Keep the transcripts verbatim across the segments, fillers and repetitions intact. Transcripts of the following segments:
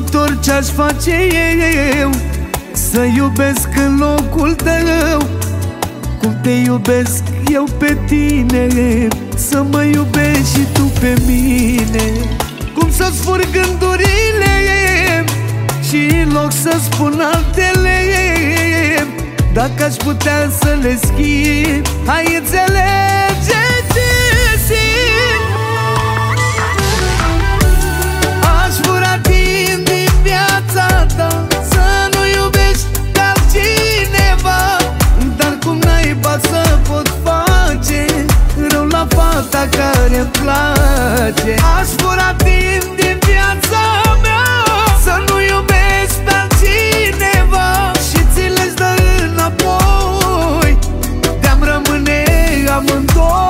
tot orice-aș face eu, să iubesc în locul tău cum te iubesc eu pe tine, să mă iubești și tu pe mine. Cum să-ți fur gândurile și în loc să spun altele, dacă aș putea să le schimb, ai înțelege ce simt. Aș fura timp din viața ta, să nu iubești pe altcineva, dar cum naiba să pot face rău la fata care-mi place. Aș fura timp din viața mea, să nu iubesc pe altcineva și ți le-ți dă înapoi, de-am rămâne amândoi.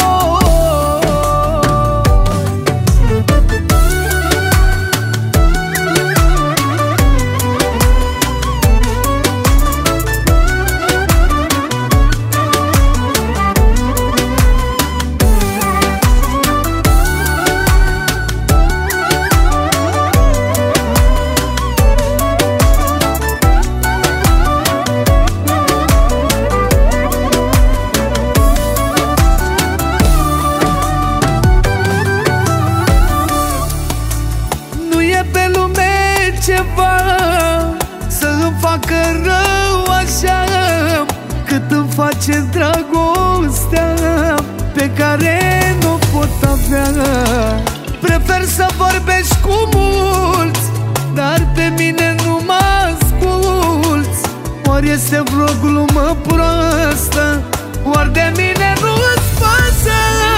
Pe lume ceva să îmi facă rău așa cât îmi face dragostea pe care nu pot avea. Prefer să vorbești cu mulți, dar pe mine nu mă asculți. Ori este vreo glumă proastă, ori de mine nu-ți pasă.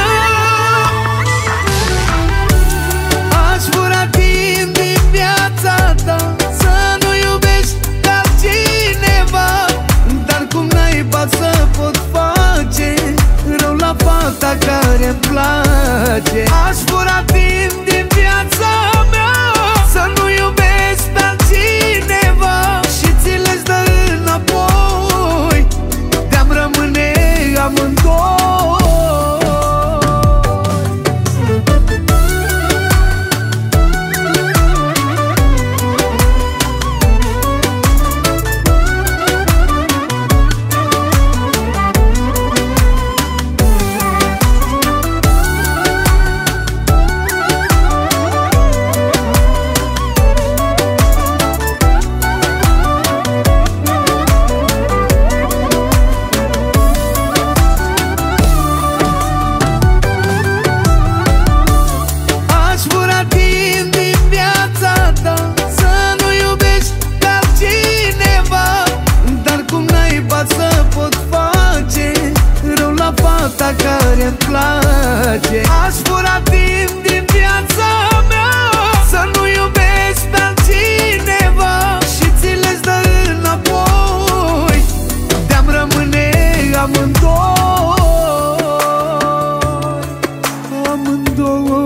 Aș fura timp din viața ta, să nu iubești pe altcineva, dar cum naiba să pot face rău la fata care-mi place. Aș fura timp din viața mea, să nu iubesc pe altcineva și ți le-ți dă înapoi, de-am rămâne amândoi. Să pot face rău la fata care-mi place. Aș fura timp din viața mea, să nu iubesc pe altcineva și ți le-ți dă înapoi, de-am rămâne amândoi, amândoi.